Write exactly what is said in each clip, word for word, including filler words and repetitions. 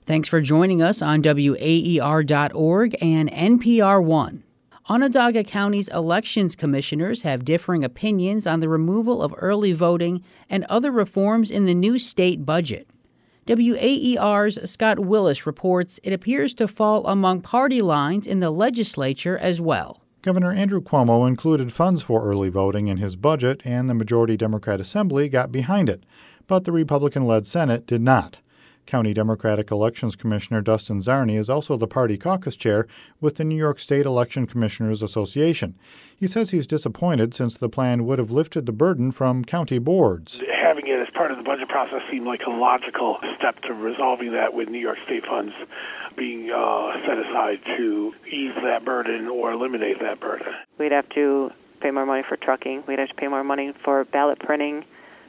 Thanks for joining us on W A E R dot org and N P R One. Onondaga County's elections commissioners have differing opinions on the removal of early voting and other reforms in the new state budget. W A E R's Scott Willis reports it appears to fall among party lines in the legislature as well. Governor Andrew Cuomo included funds for early voting in his budget, and the majority Democrat Assembly got behind it, but the Republican-led Senate did not. County Democratic Elections Commissioner Dustin Czarny is also the party caucus chair with the New York State Election Commissioners Association. He says he's disappointed since the plan would have lifted the burden from county boards. Having it as part of the budget process seemed like a logical step to resolving that, with New York State funds being uh, set aside to ease that burden or eliminate that burden. We'd have to pay more money for trucking. We'd have to pay more money for ballot printing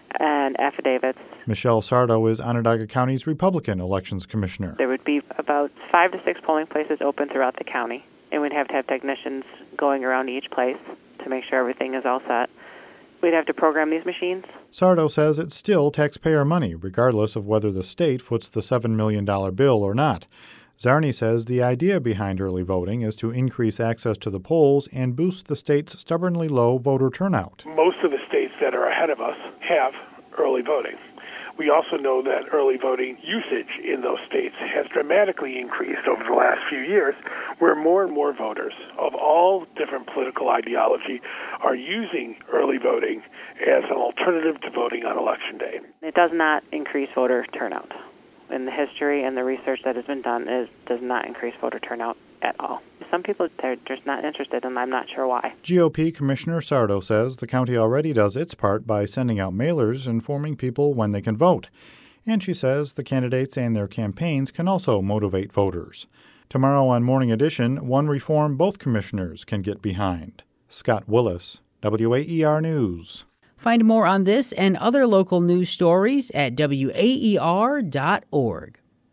and affidavits. Michelle Sardo is Onondaga County's Republican Elections Commissioner. There would be about five to six polling places open throughout the county, and we'd have to have technicians going around each place to make sure everything is all set. We'd have to program these machines. Sardo says it's still taxpayer money, regardless of whether the state foots the seven million dollars bill or not. Czarny says the idea behind early voting is to increase access to the polls and boost the state's stubbornly low voter turnout. Most of the states that are ahead of us have early voting. We also know that early voting usage in those states has dramatically increased over the last few years, where more and more voters of all different political ideology are using early voting as an alternative to voting on Election Day. It does not increase voter turnout. In the history and the research that has been done, it does not increase voter turnout at all. Some people are just not interested, and I'm not sure why. G O P Commissioner Sardo says the county already does its part by sending out mailers informing people when they can vote. And she says the candidates and their campaigns can also motivate voters. Tomorrow on Morning Edition, one reform both commissioners can get behind. Scott Willis, W A E R News. Find more on this and other local news stories at W A E R dot org.